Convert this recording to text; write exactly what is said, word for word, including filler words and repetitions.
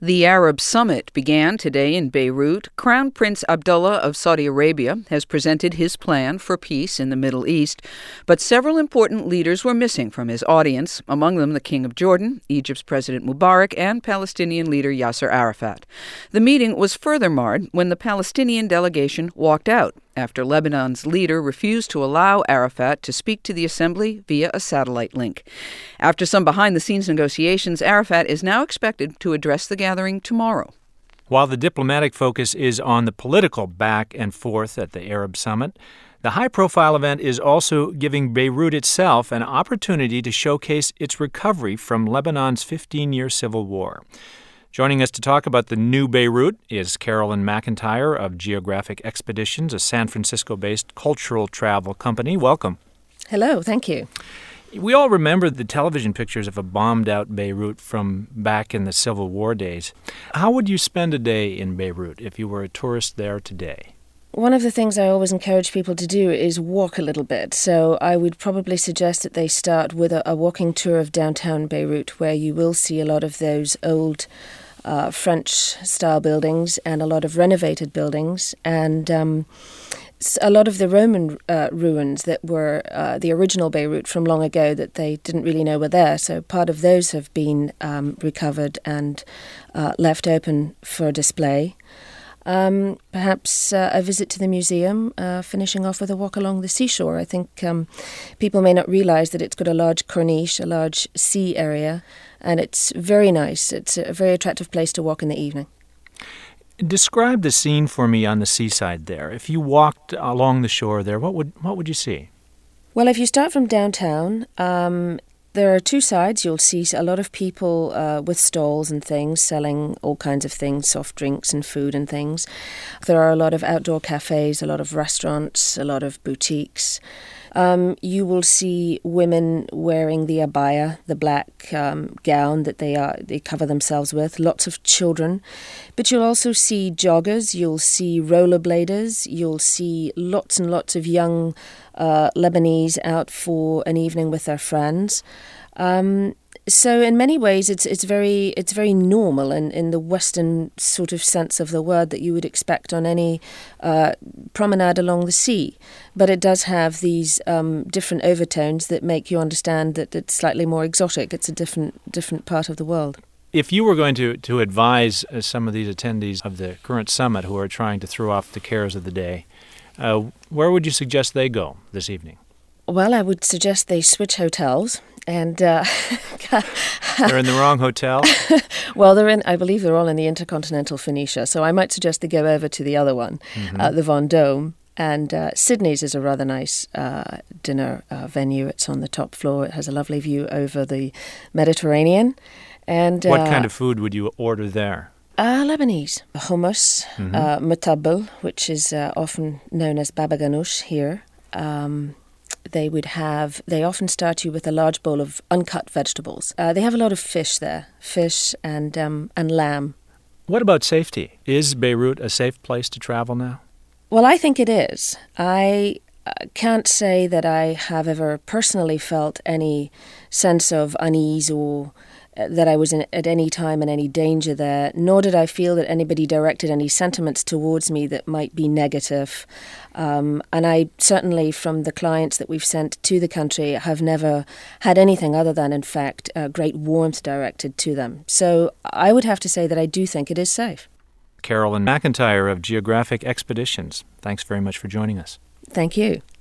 The Arab Summit began today in Beirut. Crown Prince Abdullah of Saudi Arabia has presented his plan for peace in the Middle East, but several important leaders were missing from his audience, among them the King of Jordan, Egypt's President Mubarak, and Palestinian leader Yasser Arafat. The meeting was further marred when the Palestinian delegation walked out after Lebanon's leader refused to allow Arafat to speak to the assembly via a satellite link. After some behind-the-scenes negotiations, Arafat is now expected to address the gathering tomorrow. While the diplomatic focus is on the political back and forth at the Arab Summit, the high-profile event is also giving Beirut itself an opportunity to showcase its recovery from Lebanon's fifteen-year civil war. Joining us to talk about the new Beirut is Carolyn McIntyre of Geographic Expeditions, a San Francisco-based cultural travel company. Welcome. Hello, thank you. We all remember the television pictures of a bombed-out Beirut from back in the Civil War days. How would you spend a day in Beirut if you were a tourist there today? One of the things I always encourage people to do is walk a little bit. So I would probably suggest that they start with a, a walking tour of downtown Beirut, where you will see a lot of those old uh, French-style buildings and a lot of renovated buildings, and um, a lot of the Roman uh, ruins that were uh, the original Beirut from long ago that they didn't really know were there. So part of those have been um, recovered and uh, left open for display. Um, perhaps uh, a visit to the museum, uh, finishing off with a walk along the seashore. I think um, people may not realize that it's got a large corniche, a large sea area, and it's very nice. It's a very attractive place to walk in the evening. Describe the scene for me on the seaside there. If you walked along the shore there, what would what would you see? Well, if you start from downtown, um, there are two sides. You'll see a lot of people uh, with stalls and things selling all kinds of things, soft drinks and food and things. There are a lot of outdoor cafes, a lot of restaurants, a lot of boutiques. Um, you will see women wearing the abaya, the black um, gown that they are they cover themselves with, lots of children. But you'll also see joggers, you'll see rollerbladers, you'll see lots and lots of young uh, Lebanese out for an evening with their friends. Um, so in many ways, it's it's very it's very normal in, in the Western sort of sense of the word that you would expect on any uh, promenade along the sea. But it does have these um, different overtones that make you understand that it's slightly more exotic. It's a different different part of the world. If you were going to, to advise uh, some of these attendees of the current summit who are trying to throw off the cares of the day, uh, where would you suggest they go this evening? Well, I would suggest they switch hotels. And uh, they're in the wrong hotel? Well, they're in. I believe they're all in the Intercontinental Phoenicia. So I might suggest they go over to the other one, mm-hmm. uh, the Vendôme. And uh, Sydney's is a rather nice uh, dinner uh, venue. It's on the top floor. It has a lovely view over the Mediterranean. And what uh, kind of food would you order there? Uh, Lebanese. Hummus, mm-hmm. uh, mutabal, which is uh, often known as baba ganoush here. Um They would have, they often start you with a large bowl of uncut vegetables. Uh, they have a lot of fish there, fish and um, and lamb. What about safety? Is Beirut a safe place to travel now? Well, I think it is. I uh, can't say that I have ever personally felt any sense of unease or uh, that I was in, at any time in any danger there, nor did I feel that anybody directed any sentiments towards me that might be negative. Um, and I certainly, from the clients that we've sent to the country, have never had anything other than, in fact, uh, great warmth directed to them. So I would have to say that I do think it is safe. Carolyn McIntyre of Geographic Expeditions, thanks very much for joining us. Thank you.